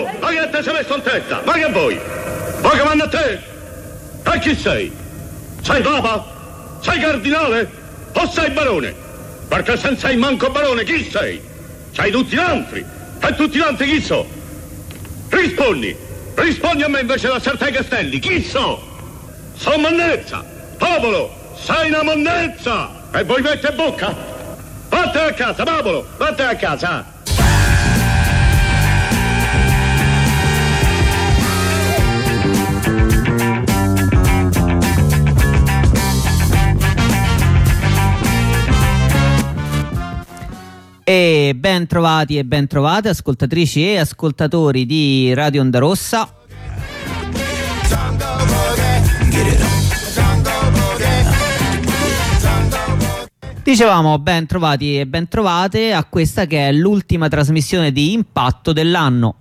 Oh, ma che te sei messo in testa? Ma che vuoi? Vuoi che manda a te? E chi sei? Sei papa? Sei cardinale? O sei barone? Perché se non sei manco barone, chi sei? Sei tutti altri. E tutti altri chi so? Rispondi a me invece da Sartè Castelli. Chi so? Sono monnezza. Popolo, sei una monnezza. E voi mette bocca? Vattene a casa, popolo, vattene a casa. E ben trovati e ben trovate ascoltatrici e ascoltatori di Radio Onda Rossa. Dicevamo ben trovati e ben trovate a questa che è l'ultima trasmissione di Impatto dell'anno.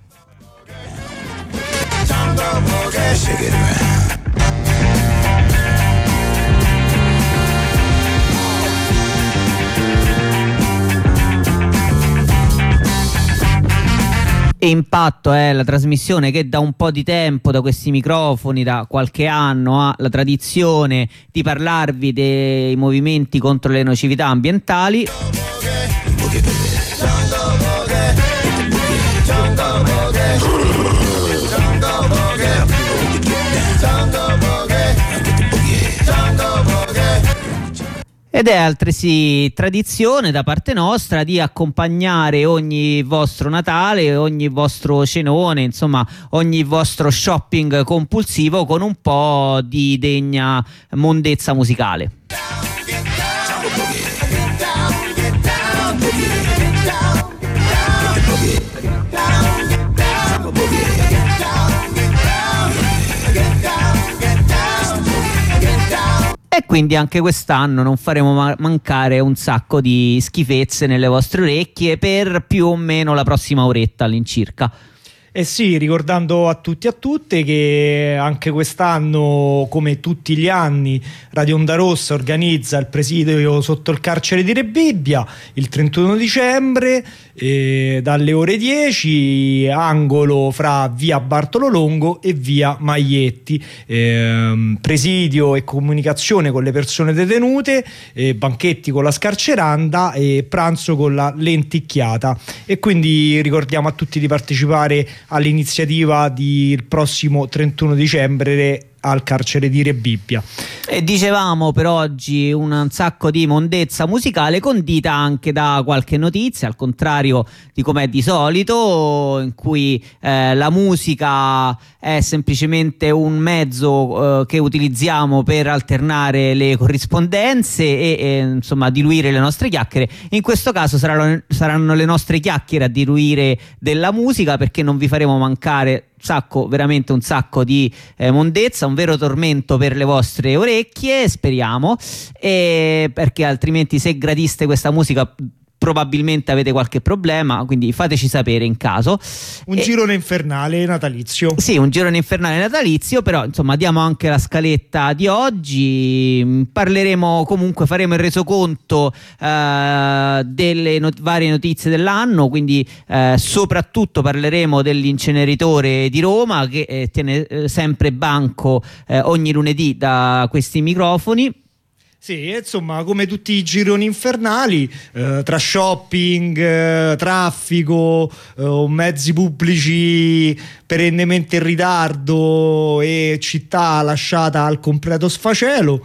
Impatto è la trasmissione che da un po' di tempo, da questi microfoni, da qualche anno, ha la tradizione di parlarvi dei movimenti contro le nocività ambientali. Ed è altresì tradizione da parte nostra di accompagnare ogni vostro Natale, ogni vostro cenone, insomma ogni vostro shopping compulsivo con un po' di degna mondezza musicale. E quindi anche quest'anno non faremo mancare un sacco di schifezze nelle vostre orecchie per più o meno la prossima oretta all'incirca. Eh sì, ricordando a tutti e a tutte che anche quest'anno, come tutti gli anni, Radio Onda Rossa organizza il presidio sotto il carcere di Rebibbia il 31 dicembre dalle ore 10, angolo fra via Bartolo Longo e via Maglietti. Presidio e comunicazione con le persone detenute, banchetti con la scarceranda e pranzo con la lenticchiata. E quindi ricordiamo a tutti di partecipare all'iniziativa del prossimo 31 dicembre al carcere di Rebibbia. E dicevamo per oggi un sacco di mondezza musicale condita anche da qualche notizia, al contrario di com'è di solito, in cui la musica è semplicemente un mezzo che utilizziamo per alternare le corrispondenze e insomma diluire le nostre chiacchiere. In questo caso saranno le nostre chiacchiere a diluire della musica, perché non vi faremo mancare veramente un sacco di mondezza, un vero tormento per le vostre orecchie, speriamo, perché altrimenti, se gradiste questa musica, probabilmente avete qualche problema, quindi fateci sapere in caso. Un girone infernale natalizio. Sì, un girone infernale natalizio, però insomma diamo anche la scaletta di oggi. Parleremo comunque, faremo il resoconto delle varie notizie dell'anno, quindi soprattutto parleremo dell'inceneritore di Roma che tiene sempre banco ogni lunedì da questi microfoni. Sì, insomma, come tutti i gironi infernali, tra shopping, traffico, mezzi pubblici perennemente in ritardo e città lasciata al completo sfacelo.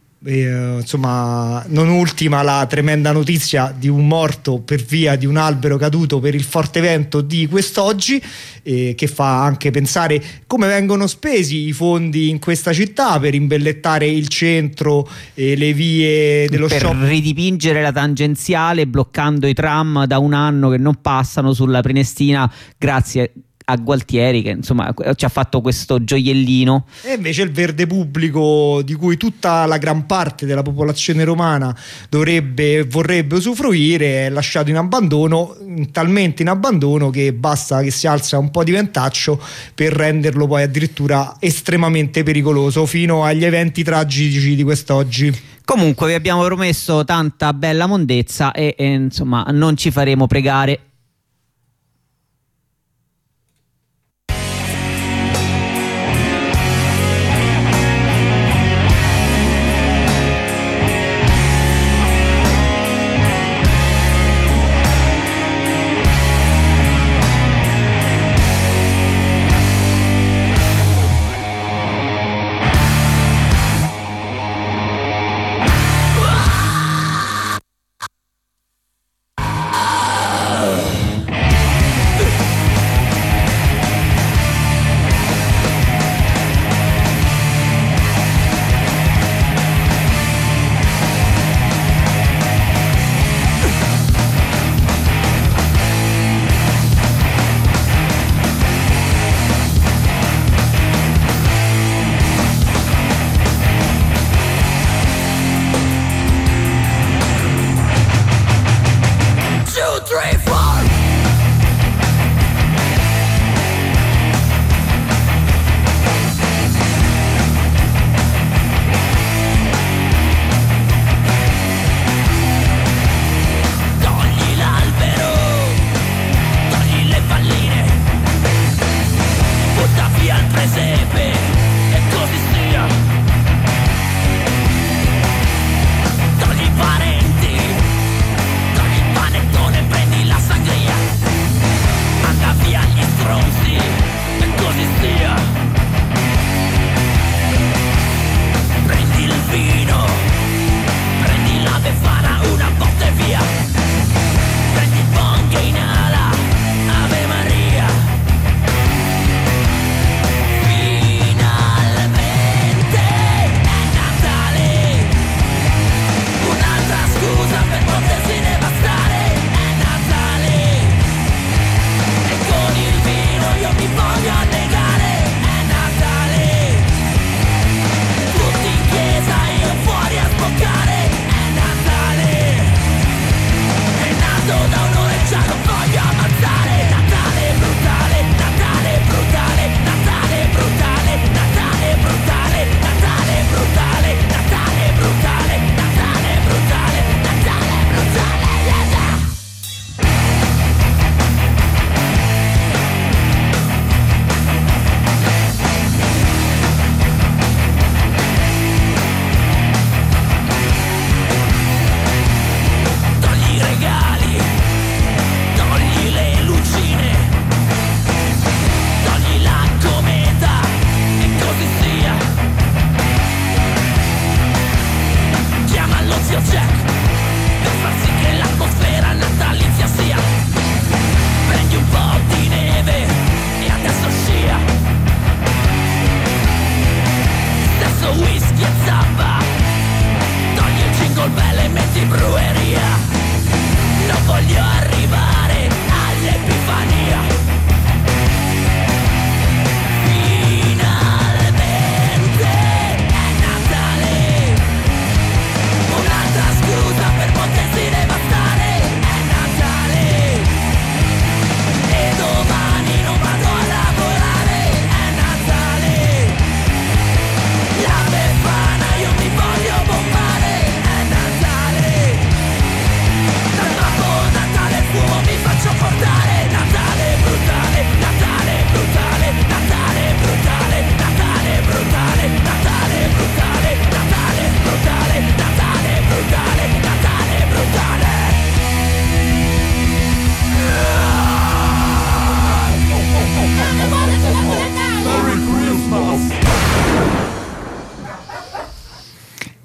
Insomma, non ultima la tremenda notizia di un morto per via di un albero caduto per il forte vento di quest'oggi, che fa anche pensare come vengono spesi i fondi in questa città per imbellettare il centro e le vie dello shopping, per ridipingere la tangenziale, bloccando i tram da un anno che non passano sulla Prenestina, grazie a Gualtieri che insomma ci ha fatto questo gioiellino. E invece il verde pubblico, di cui tutta la gran parte della popolazione romana vorrebbe usufruire, è lasciato in abbandono, talmente in abbandono che basta che si alza un po' di ventaccio per renderlo poi addirittura estremamente pericoloso, fino agli eventi tragici di quest'oggi. Comunque vi abbiamo promesso tanta bella mondezza e insomma non ci faremo pregare.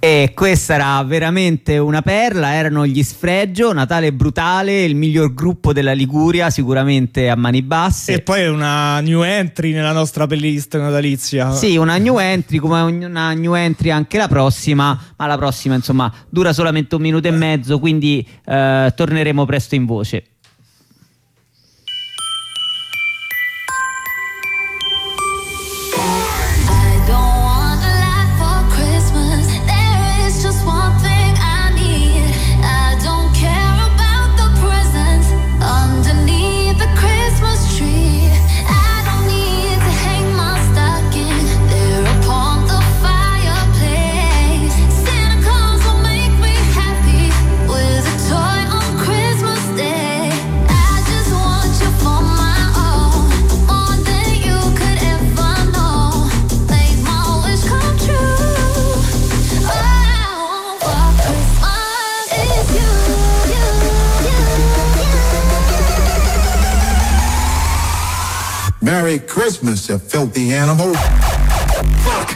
E questa era veramente una perla, erano gli Sfregio, Natale Brutale, il miglior gruppo della Liguria, sicuramente a mani basse. E poi una new entry nella nostra playlist natalizia. Sì, una new entry, come una new entry anche la prossima, ma la prossima insomma dura solamente 1 minuto e mezzo, quindi torneremo presto in voce. Merry Christmas, you filthy animal. Fuck!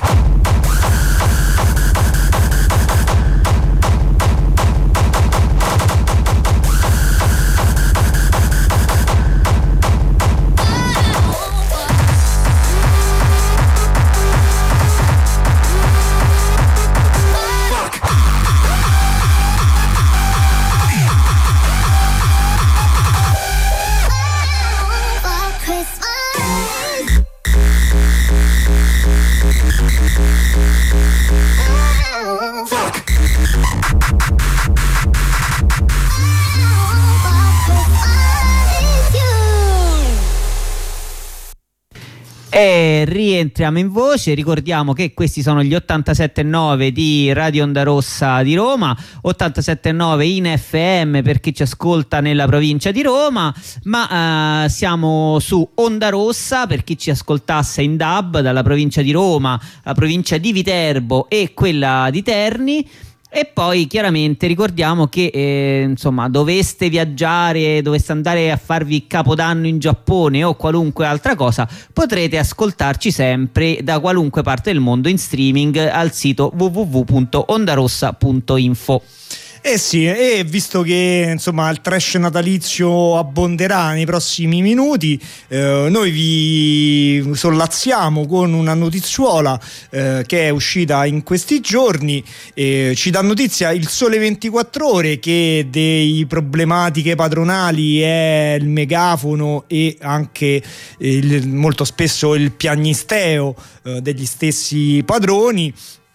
E rientriamo in voce, ricordiamo che questi sono gli 87.9 di Radio Onda Rossa di Roma, 87.9 in FM per chi ci ascolta nella provincia di Roma, ma siamo su Onda Rossa per chi ci ascoltasse in DAB dalla provincia di Roma, la provincia di Viterbo e quella di Terni. E poi chiaramente ricordiamo che insomma doveste viaggiare, doveste andare a farvi Capodanno in Giappone o qualunque altra cosa, potrete ascoltarci sempre da qualunque parte del mondo in streaming al sito www.ondarossa.info. Eh sì, e visto che insomma il trash natalizio abbonderà nei prossimi minuti, noi vi sollazziamo con una notizuola che è uscita in questi giorni. Ci dà notizia il Sole 24 Ore che dei problematiche padronali è il megafono e anche molto spesso il piagnisteo degli stessi padroni,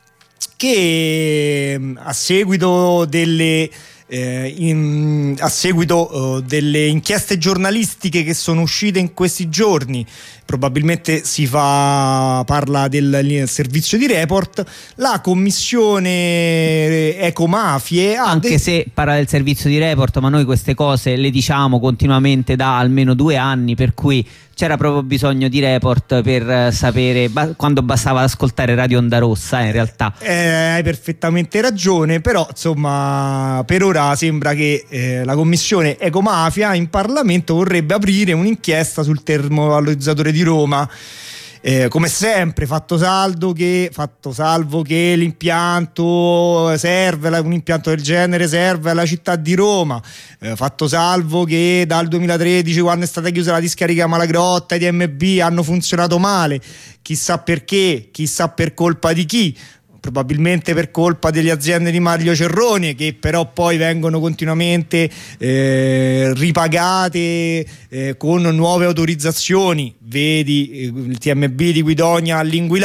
che a seguito delle inchieste giornalistiche che sono uscite in questi giorni, probabilmente parla del servizio di Report, la commissione Ecomafie anche se parla del servizio di Report, ma noi queste cose le diciamo continuamente da almeno 2 anni, per cui c'era proprio bisogno di Report per sapere quando bastava ascoltare Radio Onda Rossa, in realtà. Hai perfettamente ragione, però insomma per ora sembra che la commissione Ecomafia in Parlamento vorrebbe aprire un'inchiesta sul termovalorizzatore di Roma. Come sempre fatto salvo che l'impianto serve, un impianto del genere serve alla città di Roma, fatto salvo che dal 2013, quando è stata chiusa la discarica Malagrotta, i DMB hanno funzionato male, chissà perché, chissà per colpa di chi. Probabilmente per colpa delle aziende di Mario Cerrone, che però poi vengono continuamente ripagate con nuove autorizzazioni. Vedi il TMB di Guidonia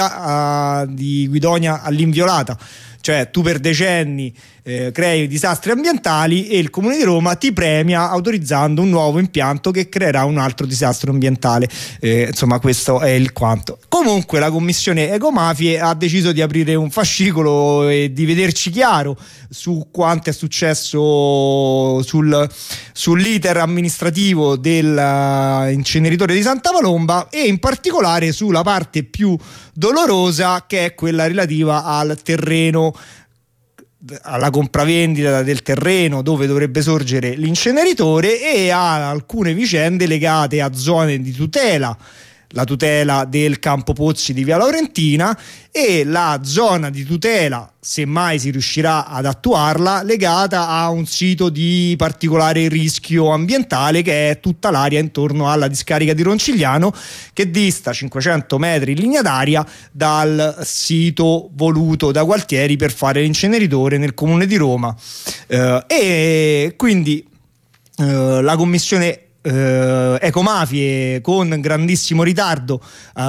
all'Inviolata. Cioè tu per decenni crei disastri ambientali e il Comune di Roma ti premia autorizzando un nuovo impianto che creerà un altro disastro ambientale. Insomma, questo è il quanto. Comunque la commissione Ecomafie ha deciso di aprire un fascicolo e di vederci chiaro su quanto è successo sull'iter amministrativo dell'inceneritore di Santa Palomba, e in particolare sulla parte più dolorosa, che è quella relativa al terreno, alla compravendita del terreno dove dovrebbe sorgere l'inceneritore, e a alcune vicende legate a zone di tutela la tutela del campo Pozzi di Via Laurentina e la zona di tutela, se mai si riuscirà ad attuarla, legata a un sito di particolare rischio ambientale che è tutta l'area intorno alla discarica di Roncigliano, che dista 500 metri in linea d'aria dal sito voluto da Gualtieri per fare l'inceneritore nel comune di Roma. E quindi la commissione ecomafie, con grandissimo ritardo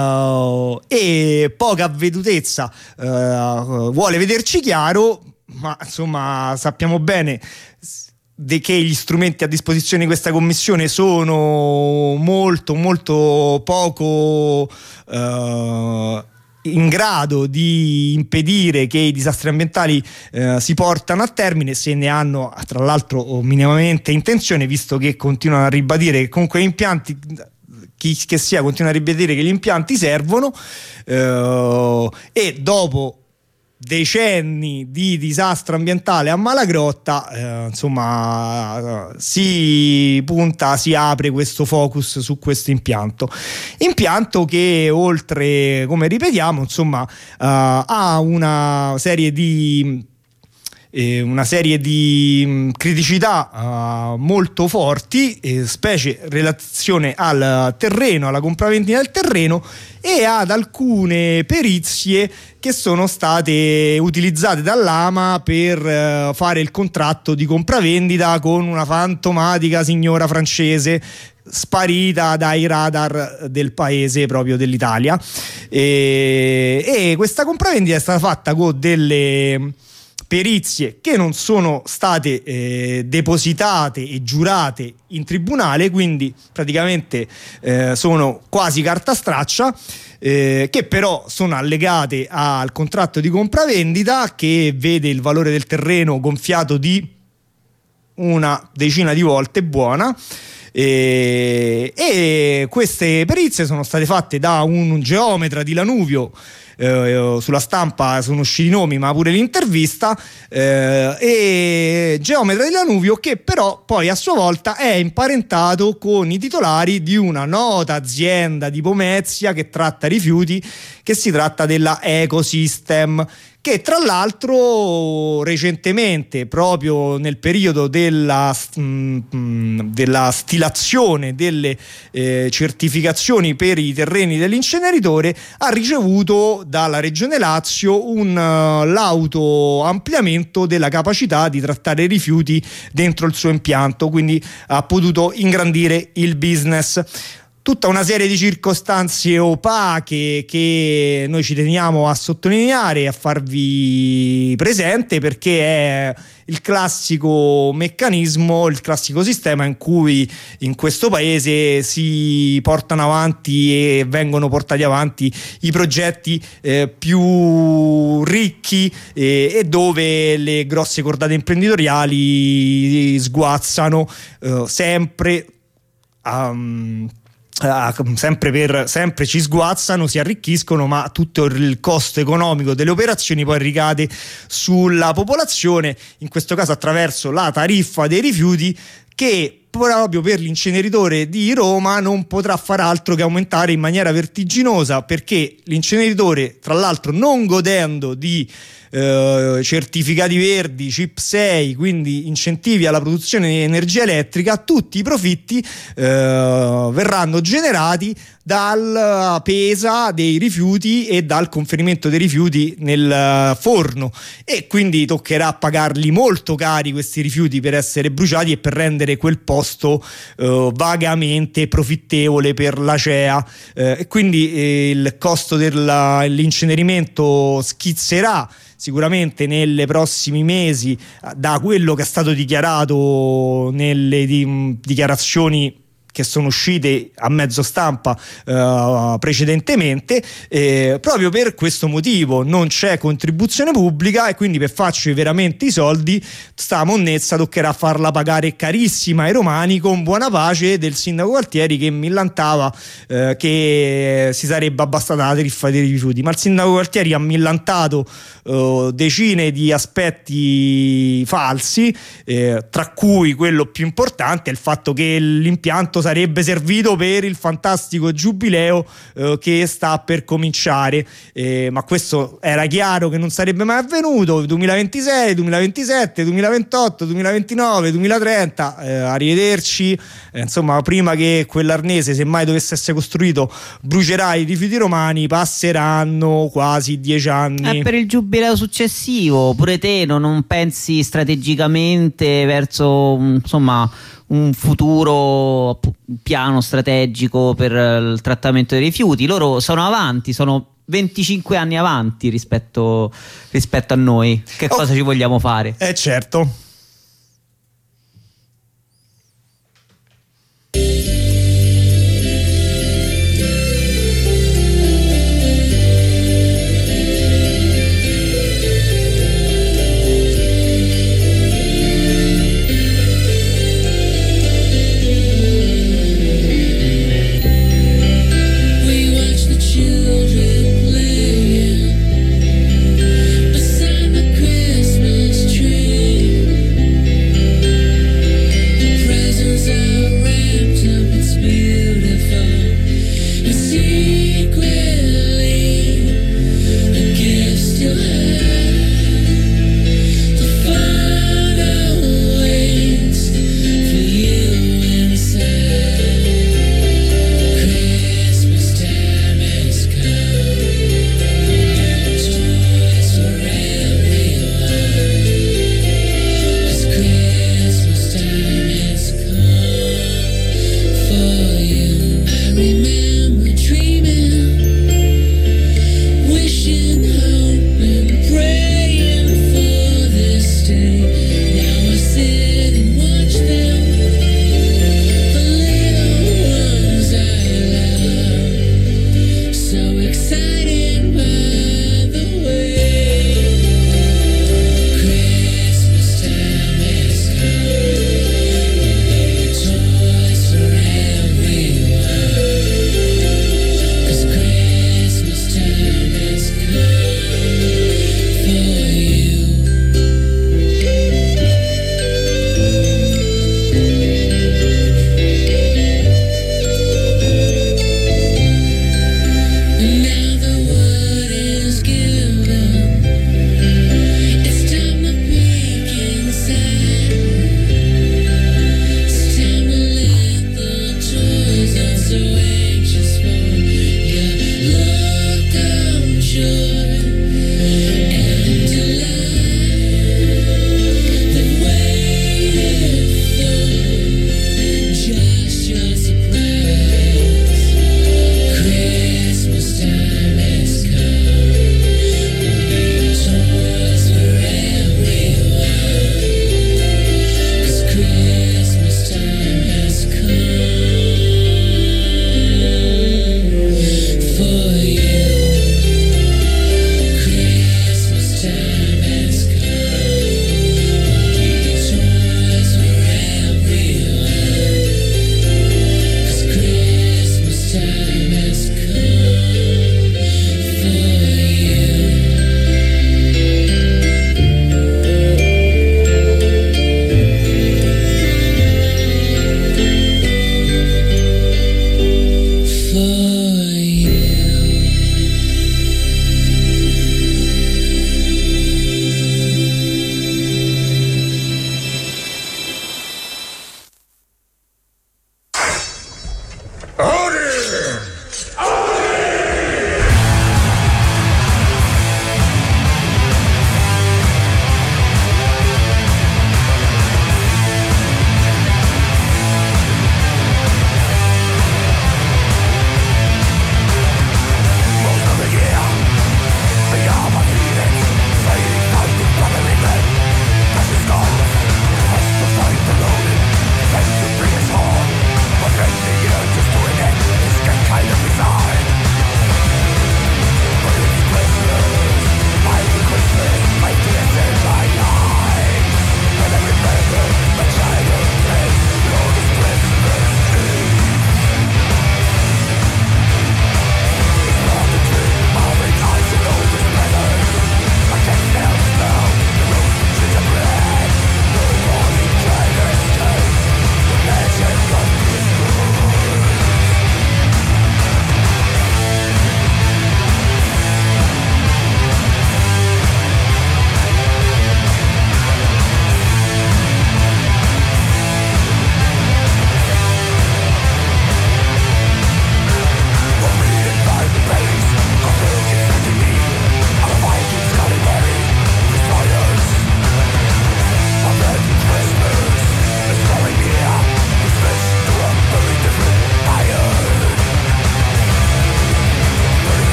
e poca avvedutezza, vuole vederci chiaro, ma insomma sappiamo bene che gli strumenti a disposizione di questa commissione sono molto poco in grado di impedire che i disastri ambientali si portano a termine, se ne hanno tra l'altro minimamente intenzione, visto che continuano a ribadire che comunque gli impianti, chi che sia, continua a ribadire che gli impianti servono, e dopo decenni di disastro ambientale a Malagrotta, insomma, si apre questo focus su questo impianto che, oltre, come ripetiamo, insomma, ha una serie di criticità molto forti, specie in relazione al terreno, alla compravendita del terreno, e ad alcune perizie che sono state utilizzate dall'AMA per fare il contratto di compravendita con una fantomatica signora francese sparita dai radar del paese, proprio dell'Italia, e questa compravendita è stata fatta con delle perizie che non sono state depositate e giurate in tribunale, quindi praticamente sono quasi carta straccia, che però sono allegate al contratto di compravendita, che vede il valore del terreno gonfiato di una decina di volte buona. E queste perizie sono state fatte da un geometra di Lanuvio. Sulla stampa sono usciti i nomi, ma pure l'intervista, e geometra di Lanuvio, che però poi a sua volta è imparentato con i titolari di una nota azienda di Pomezia che tratta rifiuti, che si tratta della Ecosystem, che tra l'altro recentemente, proprio nel periodo della stilazione delle certificazioni per i terreni dell'inceneritore, ha ricevuto dalla Regione Lazio l'auto ampliamento della capacità di trattare i rifiuti dentro il suo impianto, quindi ha potuto ingrandire il business. Tutta una serie di circostanze opache che noi ci teniamo a sottolineare e a farvi presente, perché è il classico meccanismo, il classico sistema in cui in questo paese si portano avanti e vengono portati avanti i progetti più ricchi, e dove le grosse cordate imprenditoriali sguazzano sempre sempre ci sguazzano, si arricchiscono, ma tutto il costo economico delle operazioni poi ricade sulla popolazione, in questo caso attraverso la tariffa dei rifiuti, che proprio per l'inceneritore di Roma non potrà far altro che aumentare in maniera vertiginosa, perché l'inceneritore, tra l'altro, non godendo di certificati verdi, CIP 6, quindi incentivi alla produzione di energia elettrica, tutti i profitti verranno generati dalla pesa dei rifiuti e dal conferimento dei rifiuti nel forno, e quindi toccherà pagarli molto cari questi rifiuti per essere bruciati e per rendere quel posto vagamente profittevole per l'ACEA, e quindi il costo dell'incenerimento schizzerà sicuramente nei prossimi mesi, da quello che è stato dichiarato nelle dichiarazioni che sono uscite a mezzo stampa precedentemente. Proprio per questo motivo non c'è contribuzione pubblica, e quindi per farci veramente i soldi sta monnezza toccherà farla pagare carissima ai romani, con buona pace del sindaco Gualtieri, che millantava che si sarebbe abbassata la tariffa dei rifiuti. Ma il sindaco Gualtieri ha millantato decine di aspetti falsi, tra cui quello più importante è il fatto che l'impianto sarebbe servito per il fantastico giubileo che sta per cominciare, ma questo era chiaro che non sarebbe mai avvenuto. 2026, 2027, 2028, 2029, 2030, arrivederci, insomma, prima che quell'arnese, se mai dovesse essere costruito, brucerà i rifiuti romani, passeranno quasi 10 anni. Per il giubileo successivo pure te non pensi strategicamente verso, insomma, un futuro piano strategico per il trattamento dei rifiuti? Loro sono avanti, sono 25 anni avanti rispetto a noi. Che cosa ci vogliamo fare? Certo. Beside the Christmas tree.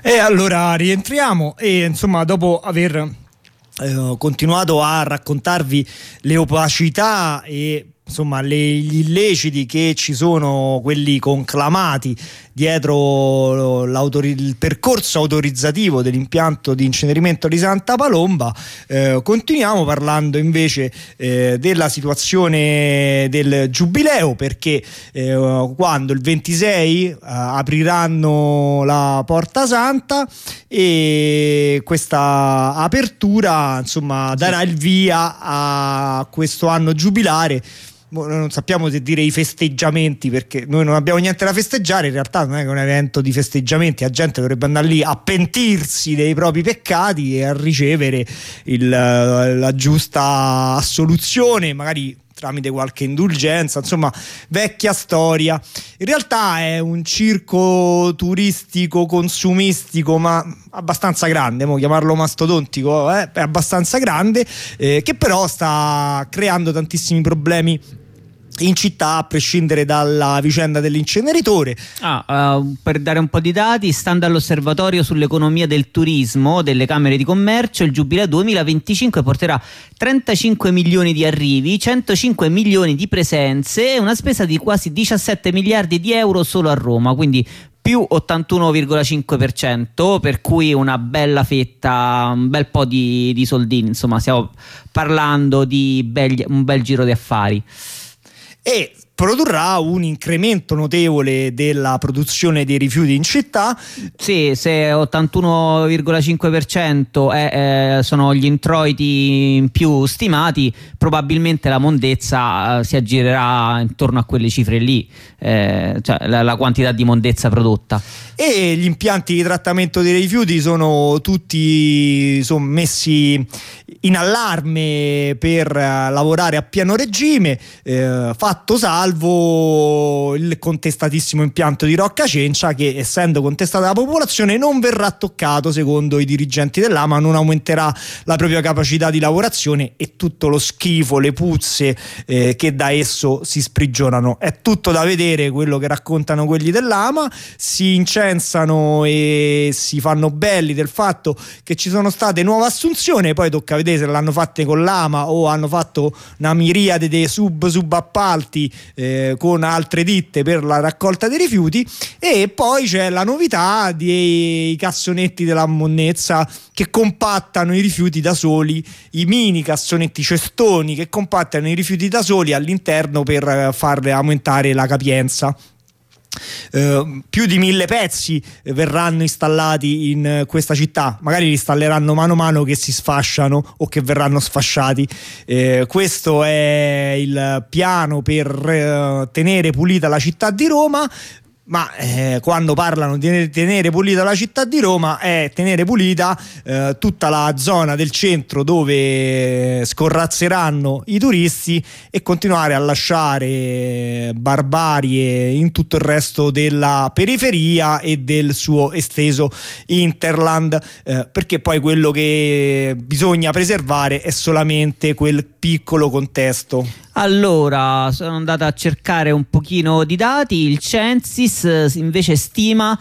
E allora rientriamo e insomma dopo aver continuato a raccontarvi le opacità e insomma gli illeciti che ci sono, quelli conclamati dietro il percorso autorizzativo dell'impianto di incenerimento di Santa Palomba, continuiamo parlando invece della situazione del Giubileo, perché quando il 26 apriranno la Porta Santa e questa apertura insomma darà il via a questo anno giubilare. Non sappiamo se dire i festeggiamenti, perché noi non abbiamo niente da festeggiare, in realtà non è che è un evento di festeggiamenti, la gente dovrebbe andare lì a pentirsi dei propri peccati e a ricevere la giusta assoluzione, magari tramite qualche indulgenza, insomma vecchia storia. In realtà è un circo turistico consumistico, ma abbastanza grande, chiamarlo mastodontico è abbastanza grande, che però sta creando tantissimi problemi in città, a prescindere dalla vicenda dell'inceneritore. Per dare un po' di dati, stando all'Osservatorio sull'economia del turismo delle Camere di Commercio, il Giubileo 2025 porterà 35 milioni di arrivi, 105 milioni di presenze e una spesa di quasi 17 miliardi di euro solo a Roma, quindi più 81,5%, per cui una bella fetta, un bel po' di soldini, insomma stiamo parlando di un bel giro di affari. E produrrà un incremento notevole della produzione dei rifiuti in città. Sì, se 81,5% sono gli introiti in più stimati, probabilmente la mondezza si aggirerà intorno a quelle cifre lì, cioè la quantità di mondezza prodotta. E gli impianti di trattamento dei rifiuti sono tutti messi in allarme per lavorare a pieno regime, fatto salvo il contestatissimo impianto di Rocca Cencia, che essendo contestato dalla popolazione non verrà toccato. Secondo i dirigenti dell'AMA non aumenterà la propria capacità di lavorazione e tutto lo schifo, le puzze che da esso si sprigionano. È tutto da vedere quello che raccontano quelli dell'AMA, si incensano e si fanno belli del fatto che ci sono state nuove assunzioni, poi tocca vedere se l'hanno fatte con l'AMA o hanno fatto una miriade di subappalti con altre ditte per la raccolta dei rifiuti. E poi c'è la novità dei cassonetti della monnezza che compattano i rifiuti da soli, i mini cassonetti cestoni che compattano i rifiuti da soli all'interno per farle aumentare la capienza. Più di 1000 pezzi verranno installati in questa città, magari li installeranno mano a mano che si sfasciano o che verranno sfasciati. Questo è il piano per tenere pulita la città di Roma. Ma quando parlano di tenere pulita la città di Roma è tenere pulita tutta la zona del centro dove scorrazzeranno i turisti e continuare a lasciare barbarie in tutto il resto della periferia e del suo esteso hinterland, perché poi quello che bisogna preservare è solamente quel piccolo contesto. Allora, sono andato a cercare un pochino di dati. Il Censis invece stima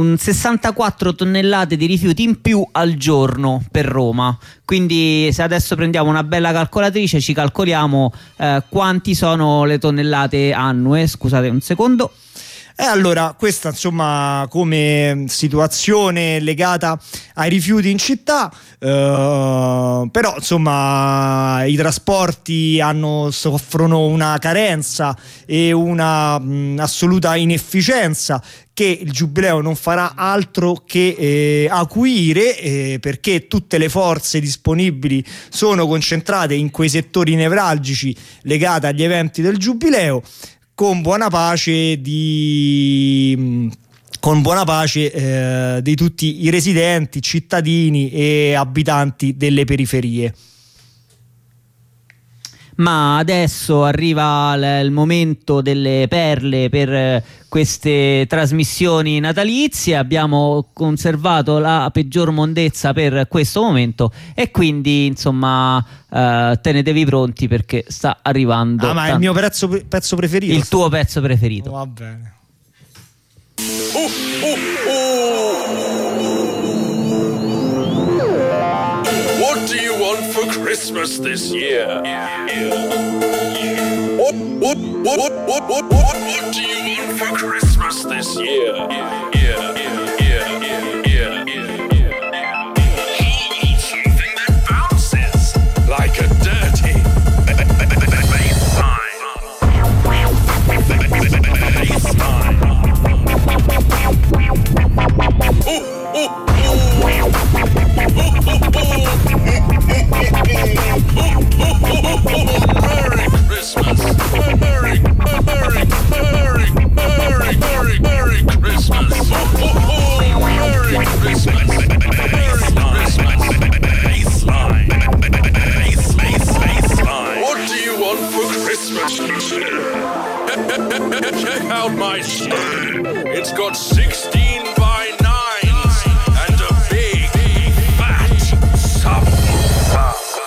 64 tonnellate di rifiuti in più al giorno per Roma. Quindi se adesso prendiamo una bella calcolatrice ci calcoliamo quanti sono le tonnellate annue. Scusate un secondo. Allora, questa insomma come situazione legata ai rifiuti in città, però insomma i trasporti soffrono una carenza e una assoluta inefficienza che il Giubileo non farà altro che acuire, perché tutte le forze disponibili sono concentrate in quei settori nevralgici legati agli eventi del Giubileo, con buona pace di tutti i residenti, cittadini e abitanti delle periferie. Ma adesso arriva il momento delle perle per queste trasmissioni natalizie. Abbiamo conservato la peggior mondezza per questo momento e quindi insomma tenetevi pronti perché sta arrivando. Ma è il mio pezzo preferito. Il tuo pezzo preferito. Va bene. want for Christmas this year? What do you want for Christmas this year? He needs something that bounces like a dirty baseline. Merry Christmas. Merry Christmas. Merry Christmas. Baseline. What do you want for Christmas? Check out my slide. It's got 16 by 9s and a big fat subwoofer.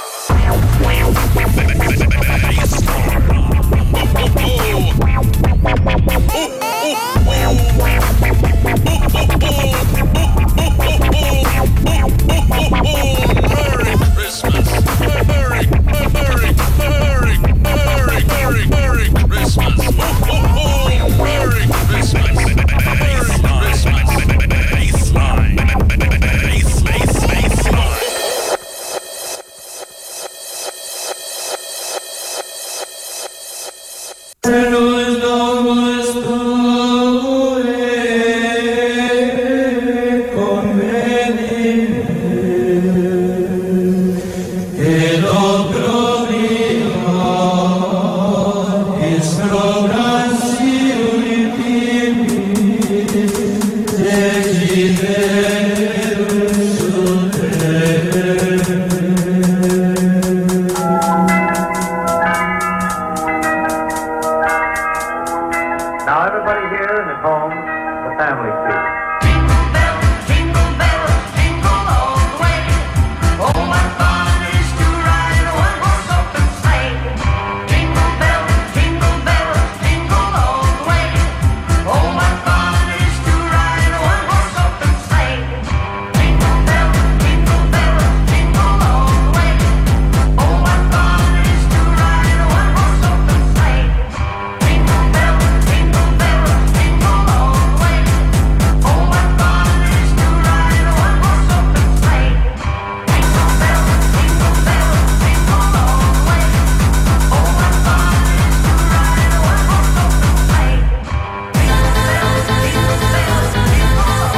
Merry Christmas. Merry Christmas. Merry Christmas. Baseline. Now everybody here and at home, the family feud. Jingle bells, jingle all the way. Oh, what fun it is to ride a one-horse open sleigh. Jingle bells, jingle all the way. Oh, what fun it is to ride a one-horse open sleigh. Jingle bells, jingle all the way. Oh, what fun it is to ride a one-horse open sleigh. Jingle bells, jingle all the way. Oh, what fun it is to ride a one-horse open sleigh. Jingle bells, jingle all the way. Oh, what fun it is to ride a one-horse open sleigh. Jingle bells, jingle all the way. Oh, what fun it is to ride a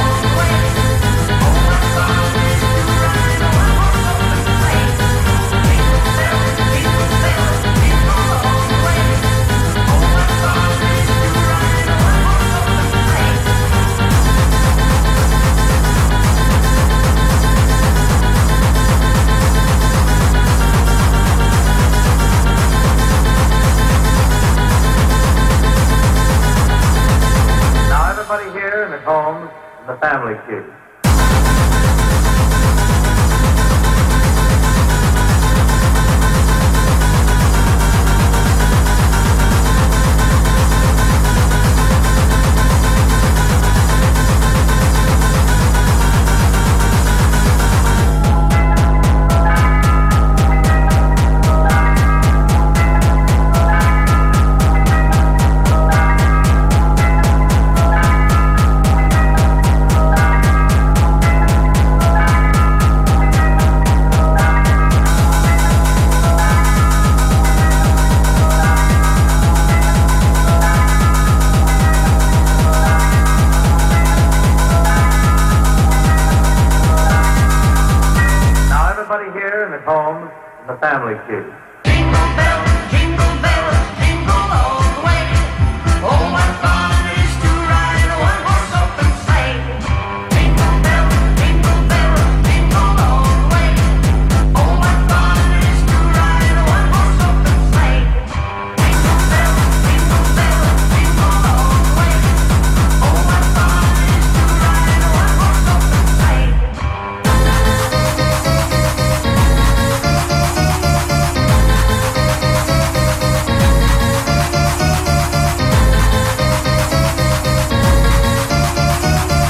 Now everybody here and at home, the family feud. Now everybody here and at home, the family feud. Jingle bells, jingle all the way. Oh, what fun it is to ride a one-horse open sleigh. Jingle bells, jingle all the way. Oh, what fun it is to ride a one-horse open sleigh. Jingle bells, jingle all the way. Oh, what fun it is to ride a one-horse open sleigh.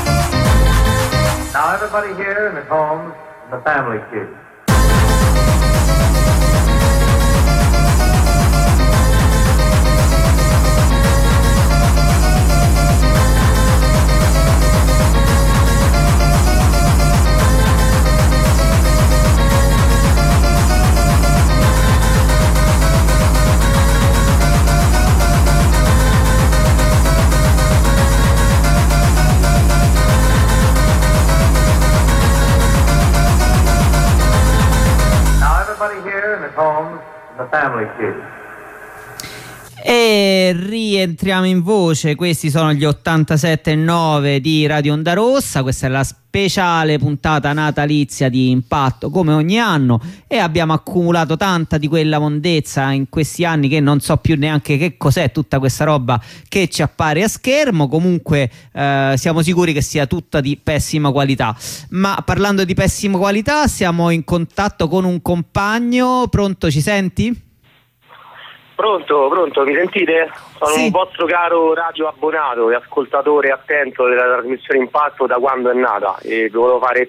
Now everybody here and at home, the family feud. the family feud. E rientriamo in voce. Questi sono gli 87.9 di Radio Onda Rossa. Questa è la speciale puntata natalizia di Impatto, come ogni anno, e abbiamo accumulato tanta di quella mondezza in questi anni che non so più neanche che cos'è tutta questa roba che ci appare a schermo. Comunque siamo sicuri che sia tutta di pessima qualità. Ma parlando di pessima qualità, siamo in contatto con un compagno. Pronto, ci senti? Pronto, mi sentite? Sono Sì. un vostro caro radio abbonato e ascoltatore attento della trasmissione Impatto da quando è nata e vi volevo fare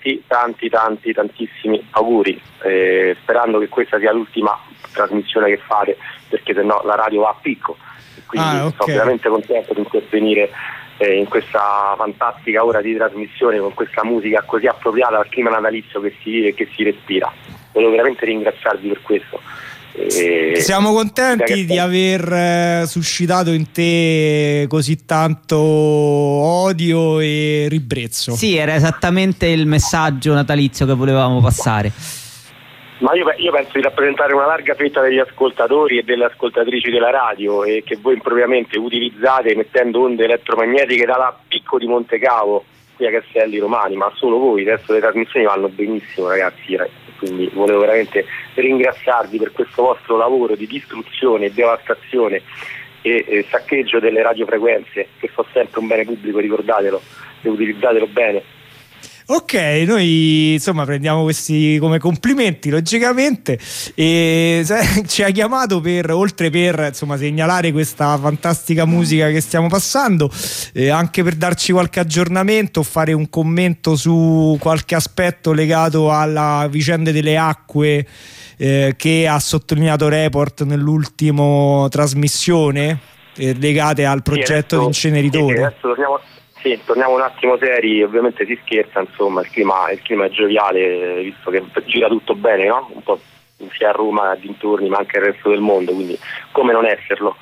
tantissimi auguri, sperando che questa sia l'ultima trasmissione che fate, perché sennò la radio va a picco. Quindi ok. sono veramente contento di intervenire in questa fantastica ora di trasmissione con questa musica così appropriata al clima natalizio che si vive e che si respira. Volevo veramente ringraziarvi per questo. Siamo contenti di aver suscitato in te così tanto odio e ribrezzo. Sì, era esattamente il messaggio natalizio che volevamo passare. Ma io penso di rappresentare una larga fetta degli ascoltatori e delle ascoltatrici della radio e che voi impropriamente utilizzate mettendo onde elettromagnetiche dalla Picco di Montecavo qui a Castelli Romani, ma solo voi. Adesso le trasmissioni vanno benissimo, ragazzi, quindi volevo veramente ringraziarvi per questo vostro lavoro di distruzione e devastazione e saccheggio delle radiofrequenze, che fa sempre un bene pubblico, ricordatelo e utilizzatelo bene. Ok, noi insomma prendiamo questi come complimenti logicamente, e ci ha chiamato oltre per insomma segnalare questa fantastica musica che stiamo passando, anche per darci qualche aggiornamento, fare un commento su qualche aspetto legato alla vicenda delle acque che ha sottolineato Report nell'ultima trasmissione, legate al progetto di inceneritore. Adesso torniamo un attimo seri. Ovviamente si scherza, insomma, il clima è gioviale, visto che gira tutto bene, no? Un po' sia a Roma, dintorni, ma anche il resto del mondo, quindi come non esserlo.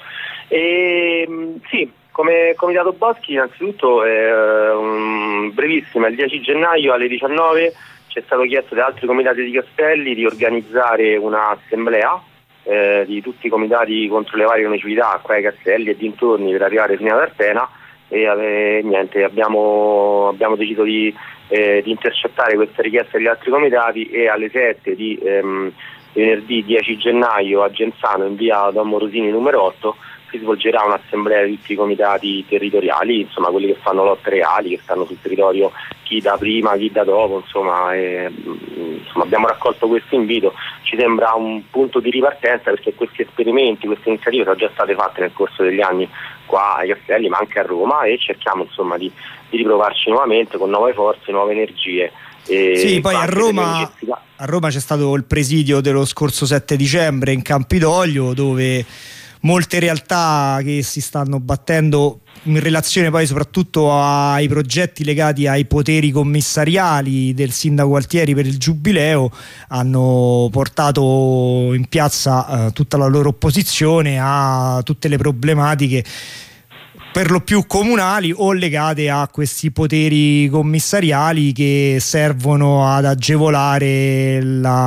Sì, come Comitato Boschi innanzitutto brevissima, il 10 gennaio alle 19 ci è stato chiesto da altri comitati di Castelli di organizzare un'assemblea di tutti i comitati contro le varie nocività qua ai Castelli e dintorni per arrivare fino ad Artena. E niente, abbiamo deciso di intercettare questa richiesta degli altri comitati, e alle 7 di venerdì 10 gennaio a Genzano, in via Don Morosini numero 8, si svolgerà un'assemblea di tutti i comitati territoriali, insomma quelli che fanno lotte reali, che stanno sul territorio, chi da prima, chi da dopo, insomma abbiamo raccolto questo invito. Ci sembra un punto di ripartenza, perché questi esperimenti, queste iniziative sono già state fatte nel corso degli anni qua ai Castelli, ma anche a Roma, e cerchiamo insomma di riprovarci nuovamente con nuove forze, nuove energie. Sì, poi a Roma c'è stato il presidio dello scorso 7 dicembre in Campidoglio, dove molte realtà che si stanno battendo in relazione poi soprattutto ai progetti legati ai poteri commissariali del sindaco Gualtieri per il Giubileo hanno portato in piazza tutta la loro opposizione a tutte le problematiche per lo più comunali o legate a questi poteri commissariali che servono ad agevolare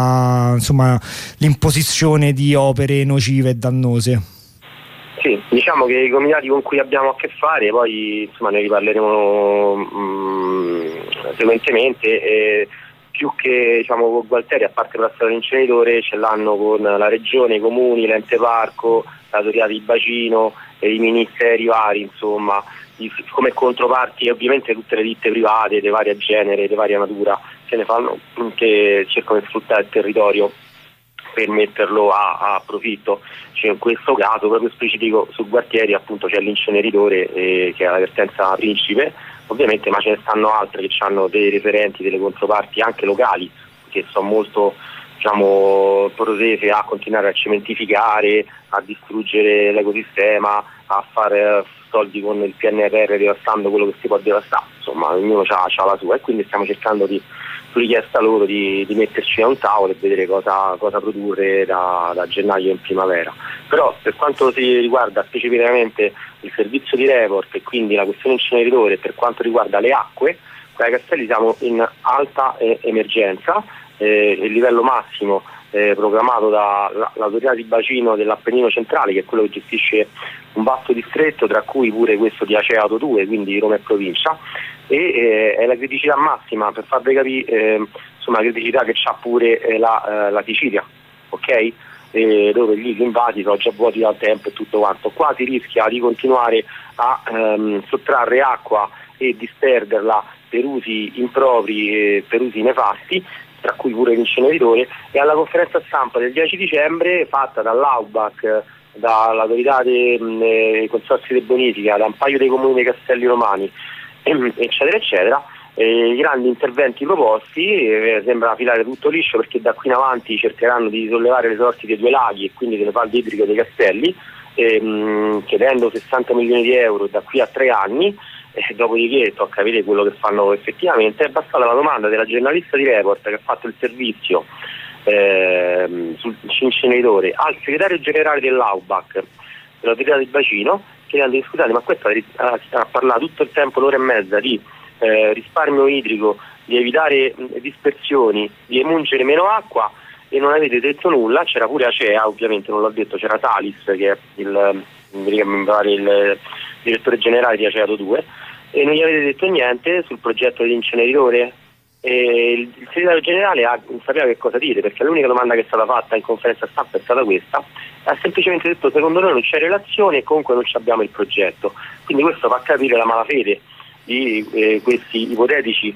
l'imposizione di opere nocive e dannose. Sì, diciamo che i comitati con cui abbiamo a che fare, poi insomma ne riparleremo frequentemente, più che diciamo con Gualtieri, a parte la strada dell'inceneritore, ce l'hanno con la regione, i comuni, l'ente parco, l'autorità di bacino e i ministeri vari, insomma, come controparti, e ovviamente tutte le ditte private di varia genere, di varia natura, che cercano di sfruttare il territorio per metterlo a profitto. Cioè, in questo caso proprio specifico su Gualtieri appunto c'è l'inceneritore che è la vertenza principe, ovviamente, ma ce ne stanno altre che hanno dei referenti, delle controparti anche locali, che sono molto protese a continuare a cementificare, a distruggere l'ecosistema, a fare soldi con il PNRR devastando quello che si può devastare. Insomma, ognuno ha la sua, e quindi stiamo cercando su richiesta loro di metterci a un tavolo e vedere cosa produrre da gennaio in primavera. Però per quanto si riguarda specificamente il servizio di Report e quindi la questione inceneritore, per quanto riguarda le acque, qua ai Castelli siamo in alta emergenza. Il livello massimo programmato dall'autorità di bacino dell'Appennino centrale, che è quello che gestisce un vasto distretto, tra cui pure questo di Acea Auto 2, quindi Roma e provincia, e è la criticità massima, per farvi capire, insomma, la criticità che c'ha pure la Sicilia, ok? Dove gli invasi sono già vuoti dal tempo e tutto quanto. Qua si rischia di continuare a sottrarre acqua e disperderla per usi impropri, per usi nefasti, tra cui pure l'inceneritore. E alla conferenza stampa del 10 dicembre fatta dall'AUBAC, dall'autorità dei consorzi di bonifica, da un paio dei comuni dei Castelli Romani, eccetera eccetera, i grandi interventi proposti, sembra filare tutto liscio, perché da qui in avanti cercheranno di sollevare le sorti dei due laghi e quindi delle falde idriche dei Castelli, chiedendo 60 milioni di euro da qui a 3 anni. Dopodiché tocca vedere quello che fanno effettivamente. È bastata la domanda della giornalista di Report che ha fatto il servizio sul inceneritore al segretario generale dell'AUBAC, dell'autorità del bacino, chiedendo di scusate, ma questo ha parlato tutto il tempo, un'ora e mezza, di risparmio idrico, di evitare dispersioni, di emungere meno acqua, e non avete detto nulla. C'era pure Acea, ovviamente non l'ho detto, c'era Salis, che è il direttore generale di Acea Auto 2, e non gli avete detto niente sul progetto dell'inceneritore. E il segretario generale non sapeva che cosa dire, perché l'unica domanda che è stata fatta in conferenza stampa è stata questa. Ha semplicemente detto: secondo noi non c'è relazione e comunque non abbiamo il progetto. Quindi questo fa capire la malafede di questi ipotetici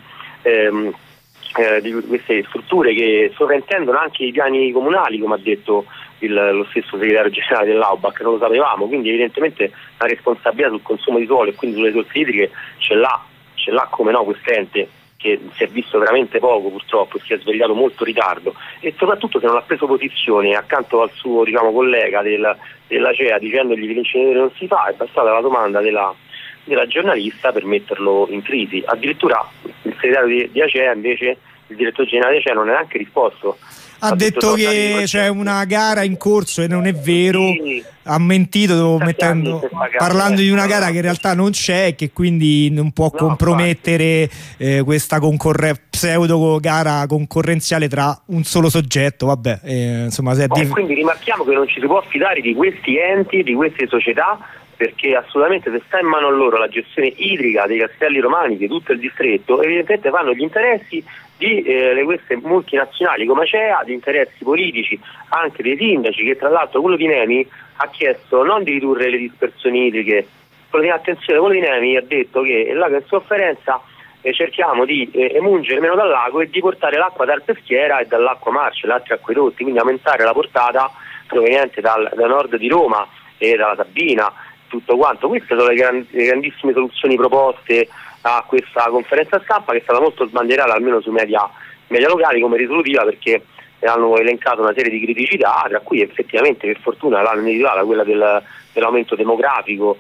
di queste strutture che sovrintendono anche i piani comunali, come ha detto lo stesso segretario generale dell'AUBAC. Non lo sapevamo, quindi evidentemente la responsabilità sul consumo di suolo e quindi sulle risorse idriche ce l'ha come no quest'ente, che si è visto veramente poco purtroppo, si è svegliato molto in ritardo, e soprattutto se non ha preso posizione accanto al suo collega dell'Acea dicendogli che l'inceneritore non si fa. È bastata la domanda della giornalista per metterlo in crisi. Addirittura il segretario di Acea, invece, il direttore generale di Acea, non ha neanche risposto. Ha detto che c'è una gara in corso e non è vero, sì. Ha mentito parlando di una gara che in realtà non c'è e che quindi non può compromettere questa pseudo gara concorrenziale tra un solo soggetto. Vabbè, insomma, quindi rimarchiamo che non ci si può fidare di questi enti, di queste società, perché assolutamente se sta in mano a loro la gestione idrica dei Castelli Romani, di tutto il distretto, evidentemente fanno gli interessi di queste multinazionali come Acea, di interessi politici anche dei sindaci, che tra l'altro quello di Nemi ha chiesto non di ridurre le dispersioni idriche. Quello di Nemi ha detto che il lago è in sofferenza, cerchiamo di emungere meno dal lago e di portare l'acqua dal Peschiera e dall'acqua Marce, altri acquedotti, quindi aumentare la portata proveniente da nord di Roma e dalla Sabina, tutto quanto. Queste sono le grandissime soluzioni proposte a questa conferenza stampa, che è stata molto sbandierata almeno sui media locali come risolutiva, perché hanno elencato una serie di criticità, tra cui effettivamente, per fortuna, l'hanno individuata quella dell'aumento demografico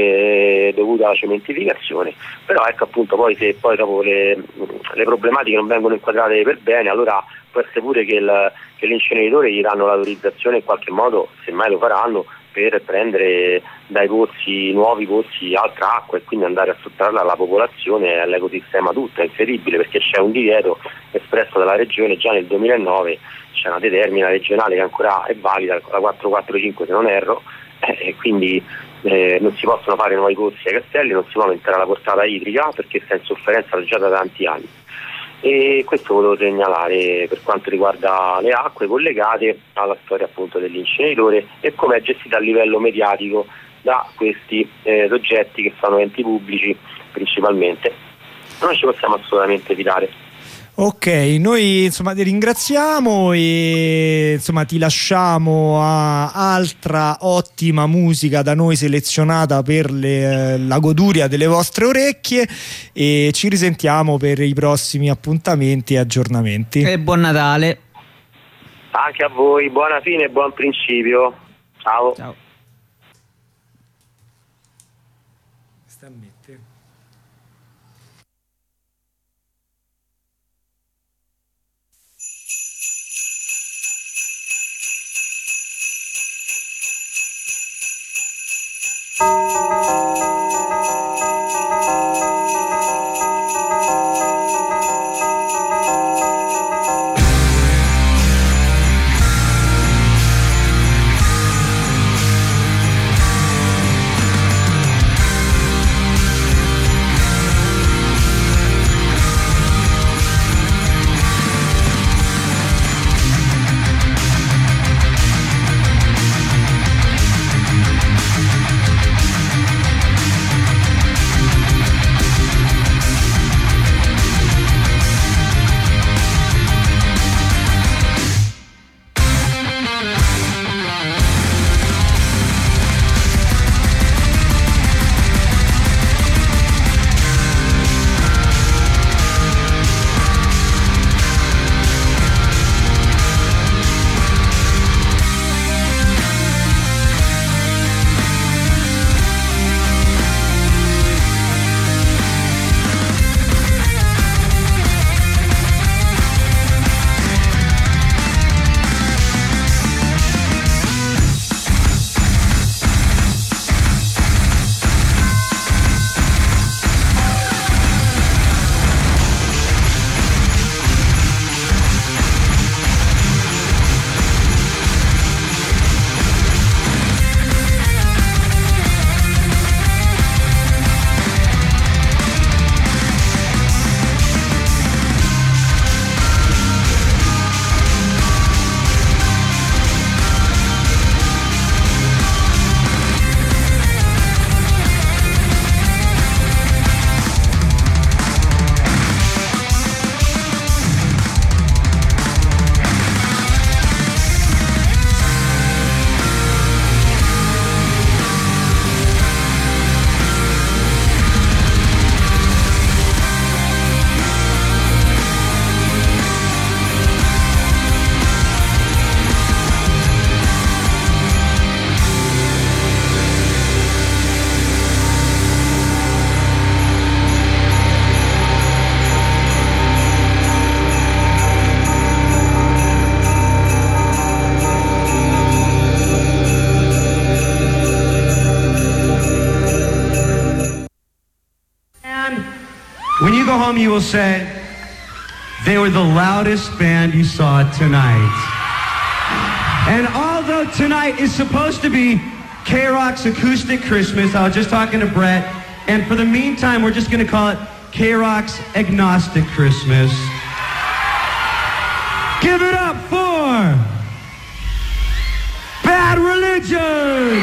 dovuto alla cementificazione. Però ecco, appunto, poi se poi dopo le problematiche non vengono inquadrate per bene, allora può essere pure che l'inceneritore gli danno l'autorizzazione in qualche modo, semmai lo faranno, per prendere dai nuovi pozzi altra acqua e quindi andare a sottrarla alla popolazione e all'ecosistema tutto. È incredibile, perché c'è un divieto espresso dalla regione già nel 2009, c'è una determina regionale che ancora è valida, la 445 se non erro, e quindi non si possono fare nuovi pozzi ai castelli, non si può aumentare la portata idrica perché sta in sofferenza già da tanti anni. E questo volevo segnalare per quanto riguarda le acque collegate alla storia appunto dell'inceneritore e come è gestita a livello mediatico da questi soggetti che sono enti pubblici principalmente. Non ci possiamo assolutamente fidare. Ok, noi insomma ti ringraziamo e insomma ti lasciamo a altra ottima musica da noi selezionata per la goduria delle vostre orecchie, e ci risentiamo per i prossimi appuntamenti e aggiornamenti. E buon Natale anche a voi, buona fine e buon principio. Ciao. Ciao. home, you will say, they were the loudest band you saw tonight. And although tonight is supposed to be K-Rock's Acoustic Christmas, I was just talking to Brett, and for the meantime, we're just going to call it K-Rock's Agnostic Christmas. Give it up for Bad Religion!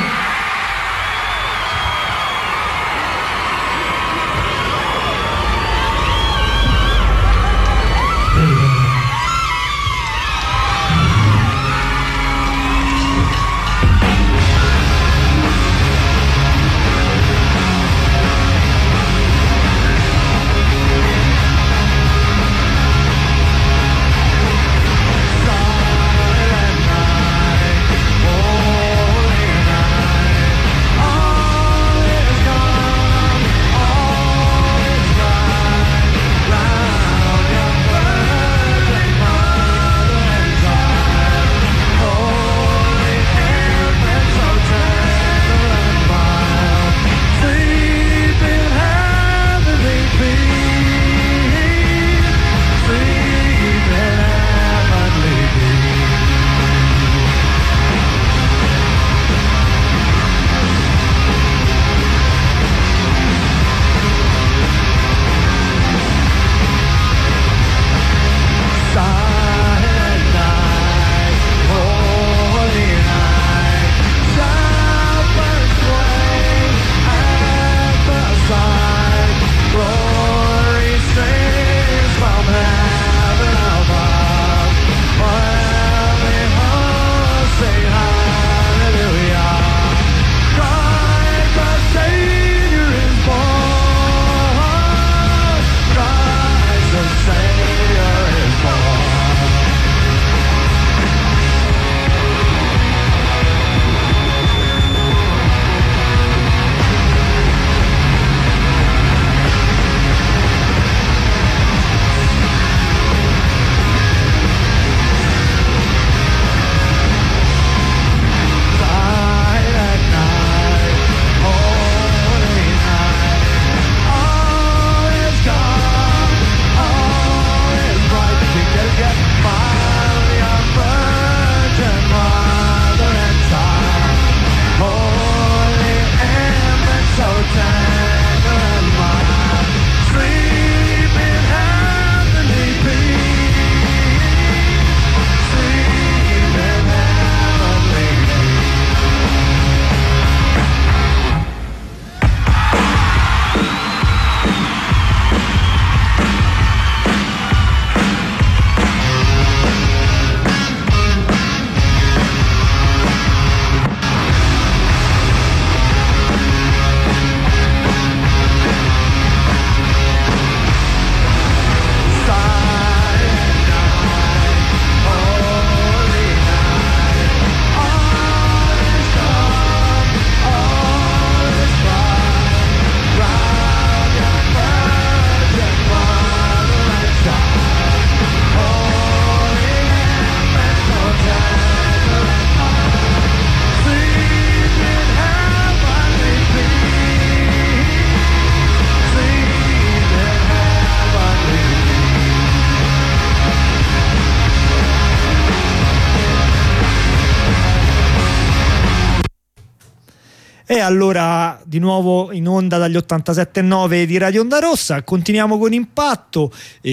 E allora di nuovo in onda dagli 87.9 di Radio Onda Rossa, continuiamo con Impatto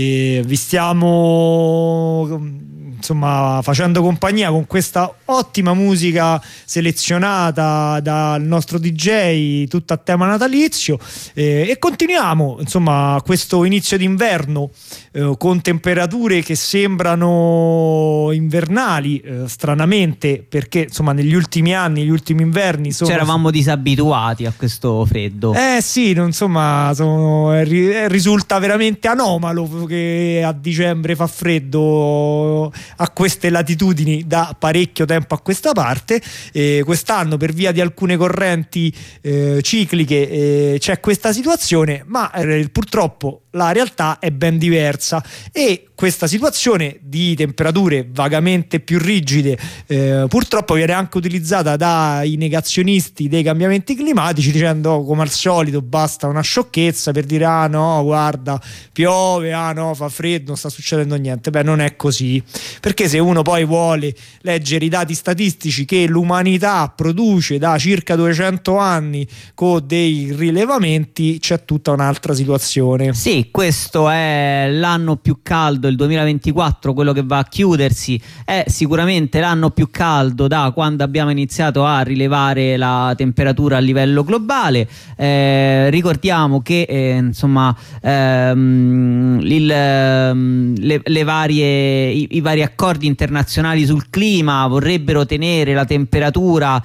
e vi stiamo insomma facendo compagnia con questa ottima musica selezionata dal nostro DJ, tutta a tema natalizio, e continuiamo insomma questo inizio d'inverno con temperature che sembrano invernali, stranamente, perché insomma negli ultimi anni, gli ultimi inverni eravamo disabituati a questo freddo. Sì, insomma risulta veramente anomalo che a dicembre fa freddo a queste latitudini da parecchio tempo a questa parte. Quest'anno per via di alcune correnti cicliche c'è questa situazione, ma purtroppo la realtà è ben diversa e questa situazione di temperature vagamente più rigide purtroppo viene anche utilizzata dai negazionisti dei cambiamenti climatici, dicendo come al solito basta una sciocchezza per dire ah no guarda piove, ah no fa freddo, non sta succedendo niente. Beh, non è così, perché se uno poi vuole leggere i dati statistici che l'umanità produce da circa 200 anni con dei rilevamenti, c'è tutta un'altra situazione. Sì, questo è l'anno più caldo, il 2024, quello che va a chiudersi, è sicuramente l'anno più caldo da quando abbiamo iniziato a rilevare la temperatura a livello globale. Ricordiamo che insomma i vari accordi internazionali sul clima vorrebbero tenere la temperatura,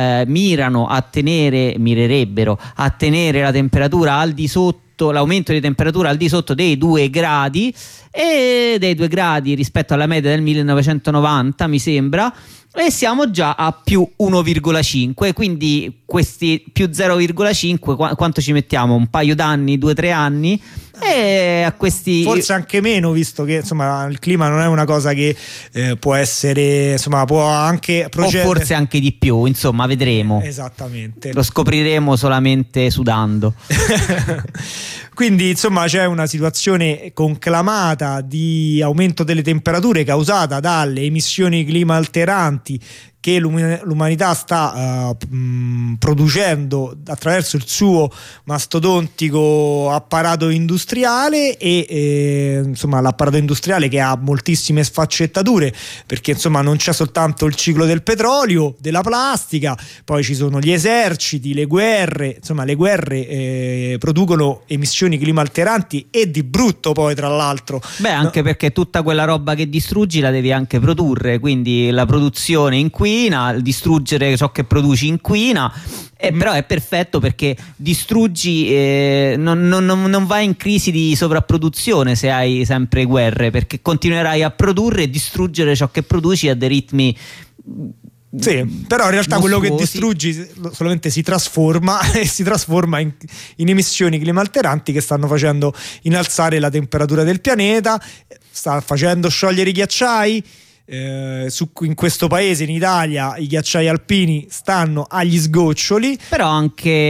mirerebbero a tenere la temperatura al di sotto, l'aumento di temperatura al di sotto dei 2 gradi e dei 2 gradi rispetto alla media del 1990 mi sembra, e siamo già a più 1,5, quindi questi più 0,5 quanto ci mettiamo? Un paio d'anni, 2-3 anni, e a questi forse anche meno, visto che insomma il clima non è una cosa che può essere, insomma può anche procedere, o forse anche di più, insomma vedremo, esattamente, lo scopriremo solamente sudando. Quindi insomma c'è una situazione conclamata di aumento delle temperature causata dalle emissioni climalteranti che l'umanità sta producendo attraverso il suo mastodontico apparato industriale e insomma l'apparato industriale che ha moltissime sfaccettature, perché insomma non c'è soltanto il ciclo del petrolio, della plastica, poi ci sono gli eserciti, le guerre, insomma le guerre producono emissioni climalteranti e di brutto poi tra l'altro. Beh, anche perché tutta quella roba che distruggi la devi anche produrre, quindi la produzione inquina, distruggere ciò che produci inquina, però è perfetto perché distruggi, non vai in crisi di sovrapproduzione se hai sempre guerre, perché continuerai a produrre e distruggere ciò che produci a dei ritmi. Sì, però in realtà quello che distruggi solamente si trasforma e si trasforma in emissioni climalteranti che stanno facendo innalzare la temperatura del pianeta, sta facendo sciogliere i ghiacciai. In questo paese, in Italia, i ghiacciai alpini stanno agli sgoccioli, però anche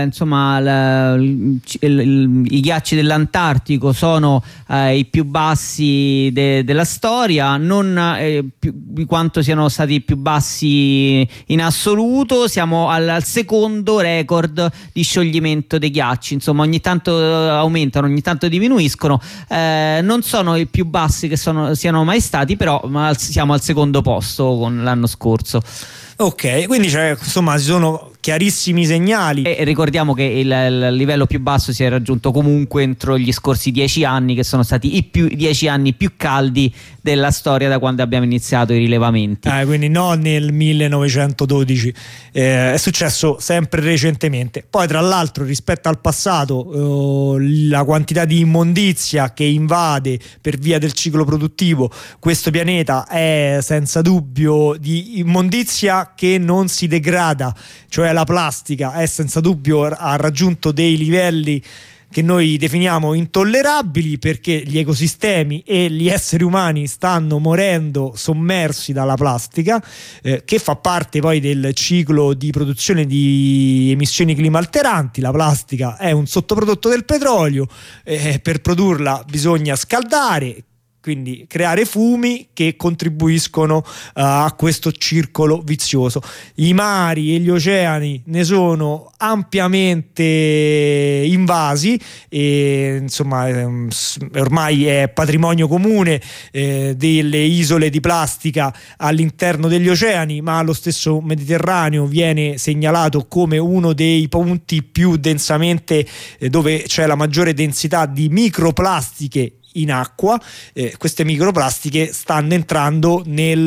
i ghiacci dell'Antartico sono i più bassi della storia, non di quanto siano stati più bassi in assoluto. Siamo al secondo record di scioglimento dei ghiacci, insomma ogni tanto aumentano, ogni tanto diminuiscono, non sono i più bassi che siano mai stati, però siamo al secondo posto con l'anno scorso. Ok, quindi insomma ci sono chiarissimi segnali. E ricordiamo che il livello più basso si è raggiunto comunque entro gli scorsi 10 anni, che sono stati i 10 anni più caldi della storia da quando abbiamo iniziato i rilevamenti. Quindi no nel 1912, è successo sempre recentemente. Poi tra l'altro rispetto al passato la quantità di immondizia che invade per via del ciclo produttivo questo pianeta è senza dubbio di immondizia che non si degrada, cioè la plastica è senza dubbio, ha raggiunto dei livelli che noi definiamo intollerabili, perché gli ecosistemi e gli esseri umani stanno morendo sommersi dalla plastica, che fa parte poi del ciclo di produzione di emissioni climalteranti. La plastica è un sottoprodotto del petrolio, per produrla bisogna scaldare, quindi creare fumi che contribuiscono a questo circolo vizioso. I mari e gli oceani ne sono ampiamente invasi e insomma ormai è patrimonio comune delle isole di plastica all'interno degli oceani, ma lo stesso Mediterraneo viene segnalato come uno dei punti più densamente dove c'è la maggiore densità di microplastiche in acqua. Queste microplastiche stanno entrando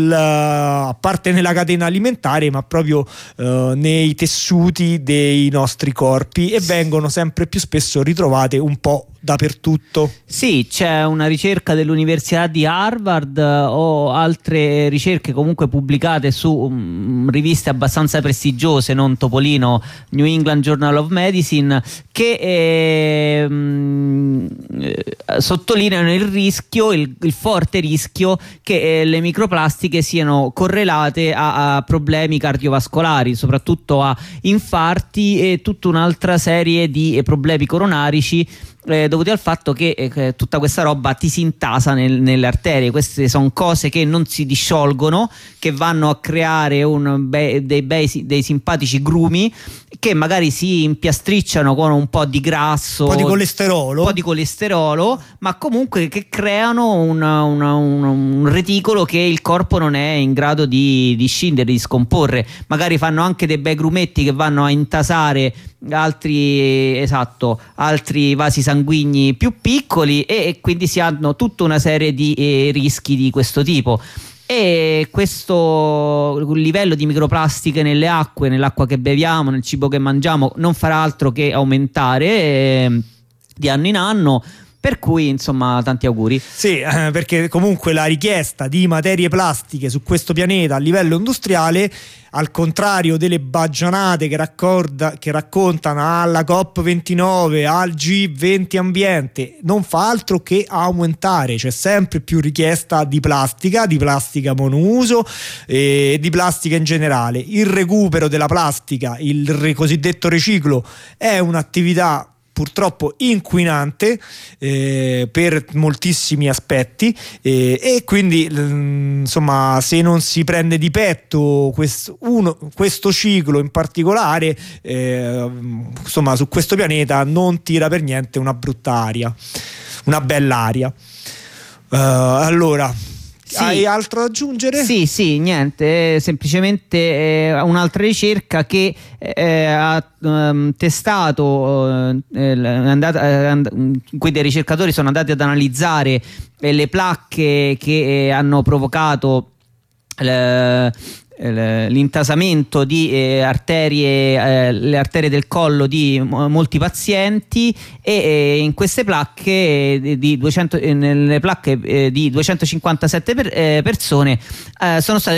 a parte nella catena alimentare, ma proprio nei tessuti dei nostri corpi, e vengono sempre più spesso ritrovate un po' dappertutto. Sì, c'è una ricerca dell'Università di Harvard o altre ricerche comunque pubblicate su riviste abbastanza prestigiose, non Topolino, New England Journal of Medicine, che sottolineano sottolineano il rischio, il forte rischio che le microplastiche siano correlate a problemi cardiovascolari, soprattutto a infarti e tutta un'altra serie di problemi coronarici dovuti al fatto che tutta questa roba ti si intasa nelle arterie. Queste sono cose che non si disciolgono, che vanno a creare dei simpatici grumi che magari si impiastricciano con un po' di grasso, un po' di colesterolo, ma comunque che creano un reticolo che il corpo non è in grado di scindere, di scomporre. Magari fanno anche dei bei grumetti che vanno a intasare altri vasi sanguigni più piccoli, e quindi si hanno tutta una serie di rischi di questo tipo. E questo livello di microplastiche nelle acque, nell'acqua che beviamo, nel cibo che mangiamo, non farà altro che aumentare di anno in anno. Per cui, insomma, tanti auguri. Sì, perché comunque la richiesta di materie plastiche su questo pianeta a livello industriale, al contrario delle baggianate che raccontano alla COP29, al G20 ambiente, non fa altro che aumentare. C'è sempre più richiesta di plastica monouso e di plastica in generale. Il recupero della plastica, il cosiddetto riciclo, è un'attività purtroppo inquinante per moltissimi aspetti, e quindi insomma, se non si prende di petto questo ciclo in particolare, insomma, su questo pianeta non tira per niente una brutta aria, una bella aria. Allora, sì. Hai altro da aggiungere? Sì, niente, semplicemente un'altra ricerca che ha testato, in cui dei ricercatori sono andati ad analizzare le placche che hanno provocato l'intasamento di le arterie del collo di molti pazienti, e in queste placche nelle placche di 257 persone sono state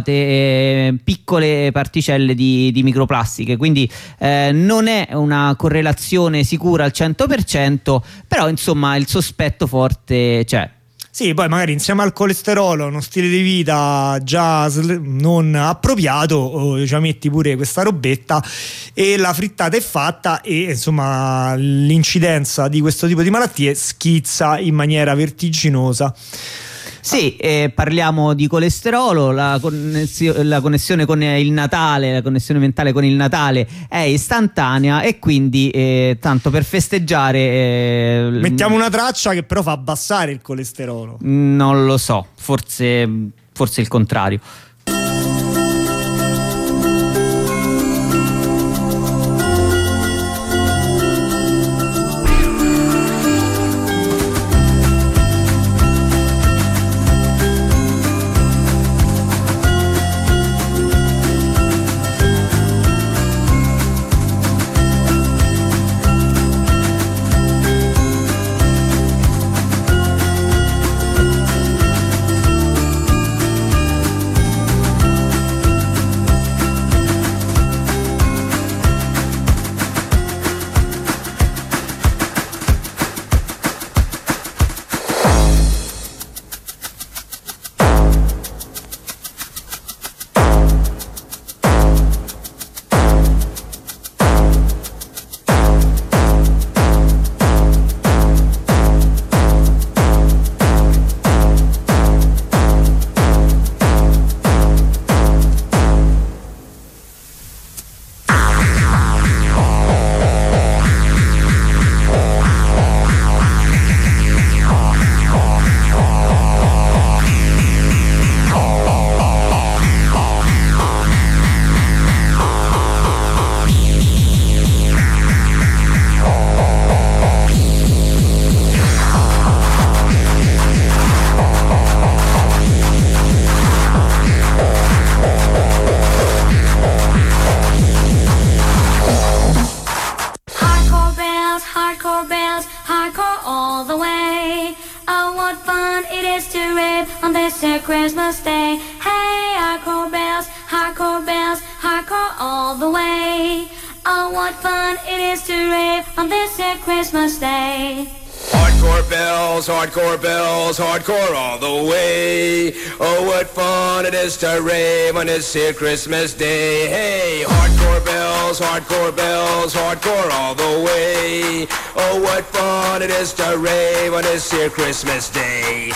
trovate piccole particelle di microplastiche. Quindi non è una correlazione sicura al 100%, però insomma il sospetto forte c'è. Sì, poi magari insieme al colesterolo, uno stile di vita già non appropriato, ci metti pure questa robetta e la frittata è fatta, e insomma l'incidenza di questo tipo di malattie schizza in maniera vertiginosa. Sì, parliamo di colesterolo, la connessione con il Natale, la connessione mentale con il Natale è istantanea, e quindi tanto per festeggiare mettiamo una traccia che però fa abbassare il colesterolo. Non lo so, forse il contrario. Oh, what fun it is to rave on this here Christmas Day. hardcore bells, hardcore all the way. Oh, what fun it is to rave on this here Christmas day. Hey, hardcore bells, hardcore all the way. Oh, what fun it is to rave on this here Christmas day.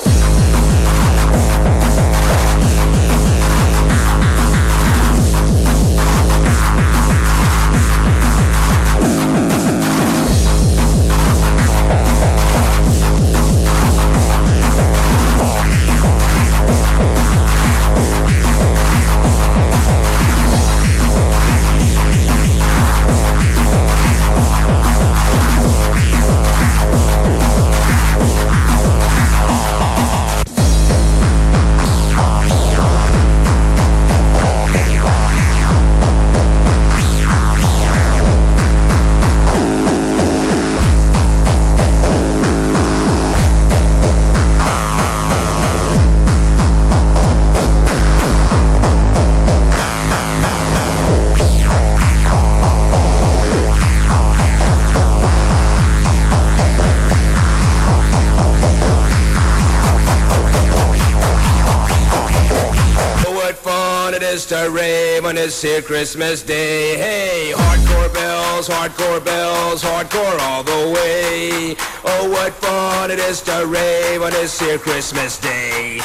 To rave on this here Christmas day. Hey, hardcore bells, hardcore all the way. Oh, what fun it is to rave on this here Christmas day.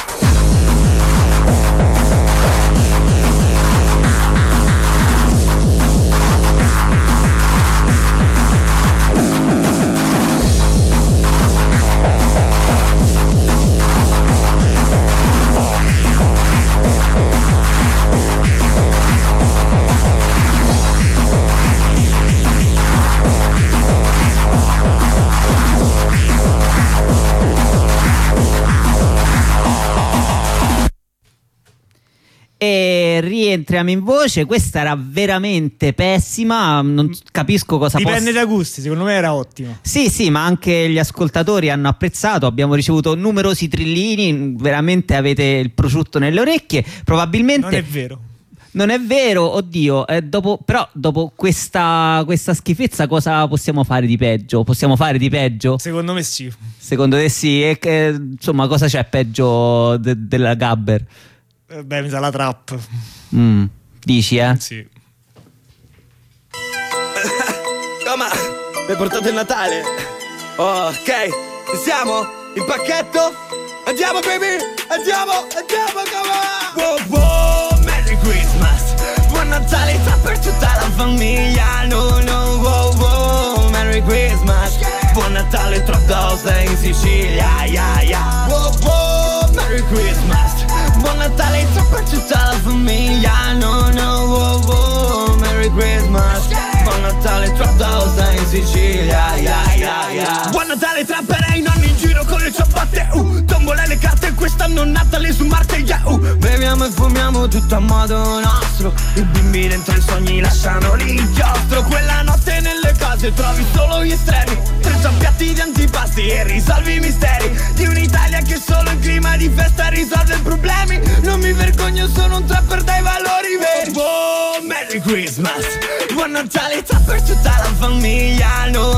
E rientriamo in voce. Questa era veramente pessima, non capisco cosa dipende da gusti, secondo me era ottima. Sì, ma anche gli ascoltatori hanno apprezzato, abbiamo ricevuto numerosi trillini, veramente avete il prosciutto nelle orecchie. Probabilmente non è vero, oddio, dopo questa schifezza cosa possiamo fare di peggio? Possiamo fare di peggio? Secondo me sì. Secondo te sì? Insomma, cosa c'è peggio della Gabber? Beh, mi sa la trap. Dici, eh? Sì. Ma mi hai portato il Natale? Oh, ok, ci siamo? Il pacchetto? Andiamo, baby! Andiamo, come on! Wow, Merry Christmas! Buon Natale per tutta la famiglia! No, wow, Merry Christmas! Buon Natale tra Dosa in Sicilia! Yeah. Wow, Merry Christmas! Buon Natale per tutta la famiglia! No, wow, Merry Christmas! Buon Natale tra Dosa in Sicilia! Yeah. Buon Natale tra i nonni in giro con le ciabatte! Tombole le carte quest'anno Natale su Marte! Beviamo e fumiamo tutto a modo nostro. I bimbi dentro i sogni lasciano l'inchiostro. Quella notte nelle case trovi solo gli estremi. 30 piatti di antipasti e risolvi i misteri di un'Italia che solo in clima di festa risolve problemi. Non mi vergogno, sono un trapper dai valori veri. Oh, Merry Christmas! Buon Natale per tutta la famiglia. No,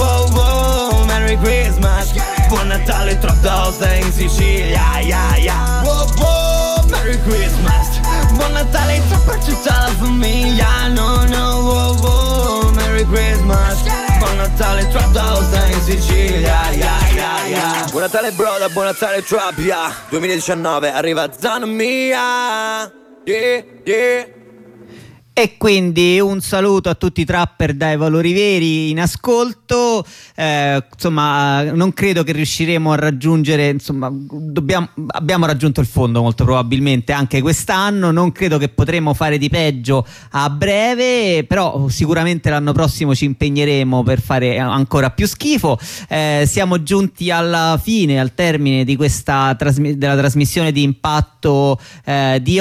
wow, Merry Christmas! Buon Natale tra Dosa in Sicilia. Yeah. Wow, Merry Christmas! Buon Natale per tutta la famiglia. No, wow, Merry Christmas! Buon Natale tra Dosa in Sicilia. Yeah. Buon Natale brother, buon Natale trap, yeah. 2019 arriva zona mia. Yeah. E quindi un saluto a tutti i trapper dai valori veri in ascolto. Insomma, non credo che riusciremo a raggiungere, insomma, abbiamo raggiunto il fondo molto probabilmente anche quest'anno. Non credo che potremo fare di peggio a breve, però sicuramente l'anno prossimo ci impegneremo per fare ancora più schifo. Siamo giunti alla fine, al termine di questa della trasmissione di Impatto di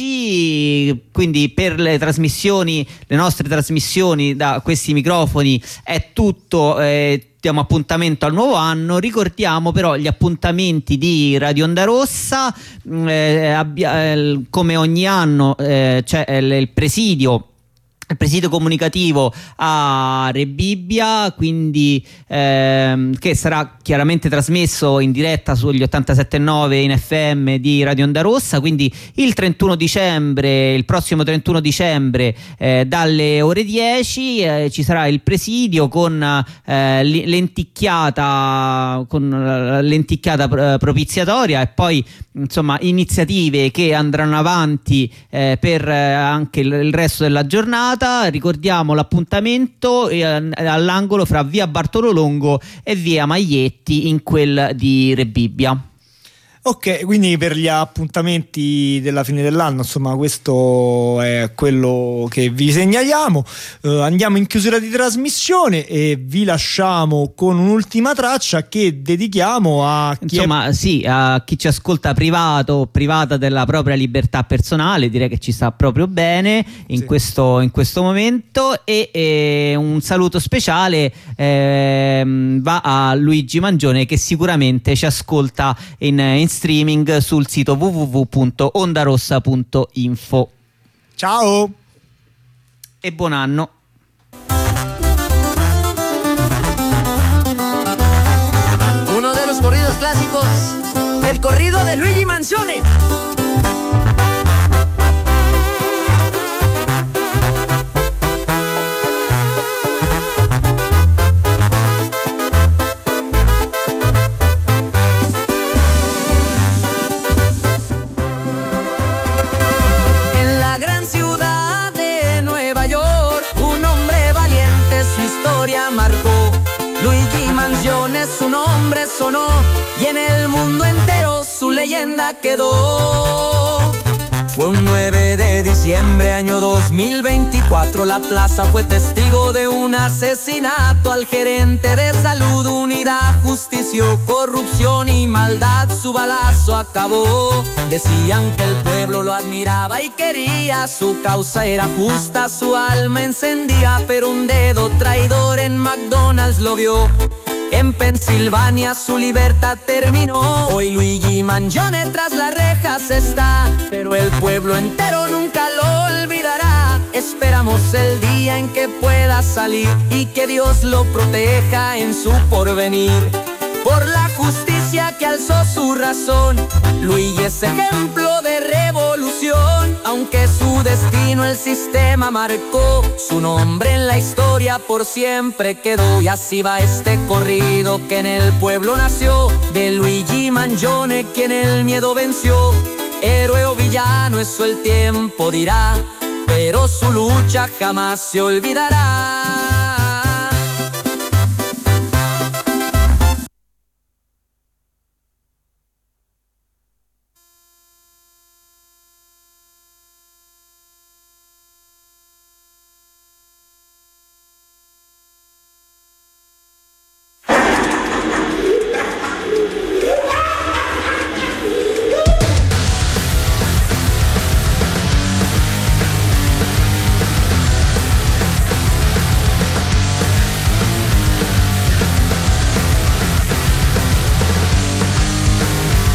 oggi. Quindi per le nostre trasmissioni da questi microfoni è tutto. Diamo appuntamento al nuovo anno. Ricordiamo però gli appuntamenti di Radio Onda Rossa. Come ogni anno c'è il presidio il presidio comunicativo a Re Bibbia, quindi che sarà chiaramente trasmesso in diretta sugli 87.9 in FM di Radio Onda Rossa, quindi il prossimo 31 dicembre dalle ore 10 ci sarà il presidio con lenticchiata propiziatoria, e poi insomma iniziative che andranno avanti per anche il resto della giornata. Ricordiamo l'appuntamento all'angolo fra via Bartolo Longo e via Maglietti, in quel di Re Bibbia. Ok, quindi per gli appuntamenti della fine dell'anno, insomma, questo è quello che vi segnaliamo. Andiamo in chiusura di trasmissione e vi lasciamo con un'ultima traccia che dedichiamo a chi a chi ci ascolta privato o privata della propria libertà personale. Direi che ci sta proprio bene in questo momento, e un saluto speciale va a Luigi Mangione, che sicuramente ci ascolta in streaming sul sito www.ondarossa.info. Ciao e buon anno. Uno de los corridos clásicos, el corrido de Luigi Mangione. Su nombre sonó y en el mundo entero su leyenda quedó. Fue un 9 de diciembre, año 2024. La plaza fue testigo de un asesinato al gerente de salud. Unidad, justicia, corrupción y maldad, su balazo acabó. Decían que el pueblo lo admiraba y quería, su causa era justa, su alma encendía. Pero un dedo traidor en McDonald's lo vio. En Pensilvania su libertad terminó. Hoy Luigi Mangione tras las rejas está, pero el pueblo entero nunca lo olvidará. Esperamos el día en que pueda salir y que Dios lo proteja en su porvenir. Por la justicia que alzó su razón, Luigi es ejemplo de revolución. Aunque su destino el sistema marcó, su nombre en la historia por siempre quedó. Y así va este corrido que en el pueblo nació, de Luigi Mangione quien el miedo venció. Héroe o villano, eso el tiempo dirá, pero su lucha jamás se olvidará.